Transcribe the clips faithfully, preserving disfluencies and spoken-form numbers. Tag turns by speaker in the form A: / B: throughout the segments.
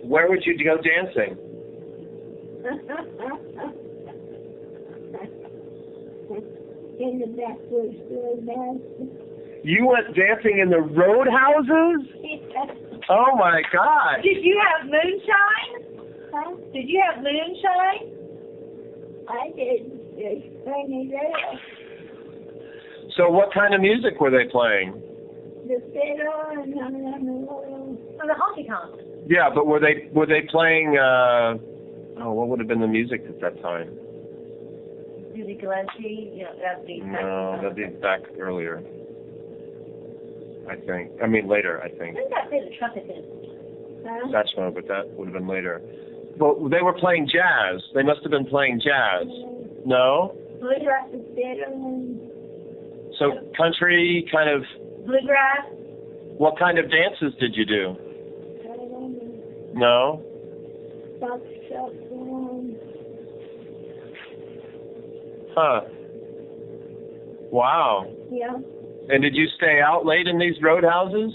A: Where would you go dancing?
B: In the backwoods roadhouse.
A: You went dancing in the roadhouses? Oh my God!
C: Did you have moonshine?
B: Huh?
C: Did you have moonshine?
B: I did. It's funny there.
A: So what kind of music were they playing?
B: The fiddle and the little.
C: From the honky tonk.
A: Yeah, but were they were they playing? Uh, oh, what would have been the music at that time?
C: Dizzy Gillespie, you know, that'd be.
A: No, that'd be back earlier. I think. I mean later. I think.
C: Who's that favorite trumpetist?
B: Huh?
A: Satchmo, but that would have been later. But they were playing jazz. They must have been playing jazz. No?
B: Bluegrass and fiddle and.
A: So country kind of.
C: Bluegrass.
A: What kind of dances did you do?
B: I don't know.
A: No?
B: Box shuffle.
A: Huh. Wow.
B: Yeah.
A: And did you stay out late in these roadhouses?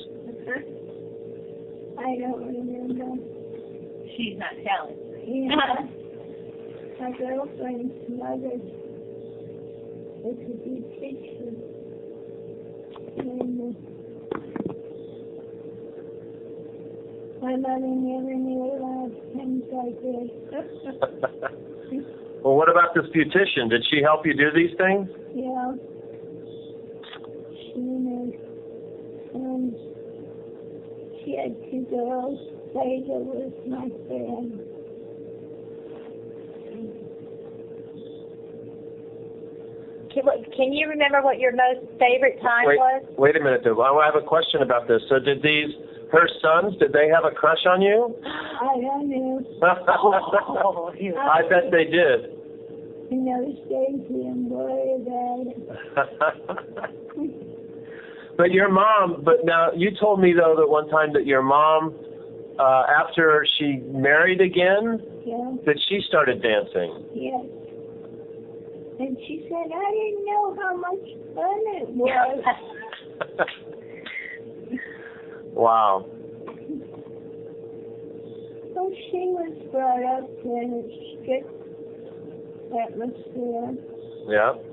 B: I don't remember.
C: She's not telling.
B: Yeah. My girlfriend's mother. It's a good picture. And, uh, my mother never knew a lot of things like this.
A: Well, what about this beautician? Did she help you do these things?
B: Yeah. She knew. And she had two girls. Theta was my friend.
C: Can, can you remember what your most favorite time
A: Wait,
C: was?
A: wait a minute, though. I have a question about this. So did these, her sons, did they have a crush on you?
B: I don't know.
C: Oh, you-
A: I bet they did.
B: You know, Stacy and worry about it.
A: But your mom, but now you told me though that one time that your mom, uh, after she married again,
B: Yeah.
A: that she started dancing.
B: Yes. And she said, I didn't know how much fun it was.
A: Wow.
B: So she was brought up in a strict atmosphere.
A: Yeah.